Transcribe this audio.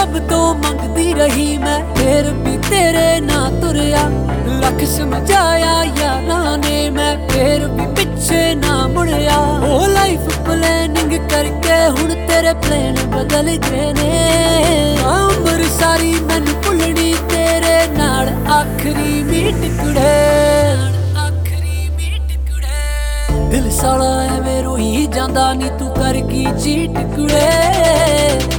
रब तो मंगदी रही मैं, फिर भी तेरे ना तुरया। लख समझाया यारां ने मैं, फिर भी पिछे ना मुड़या। ओ लाइफ प्लानिंग करके हुण तेरे प्लान बदल गए ने। उम्र सारी मैनू भुलनी तेरे नाल आखरी मीट कुड़े। दिल साला एवें रोई जांदा नी तू कर की चीट कुड़े।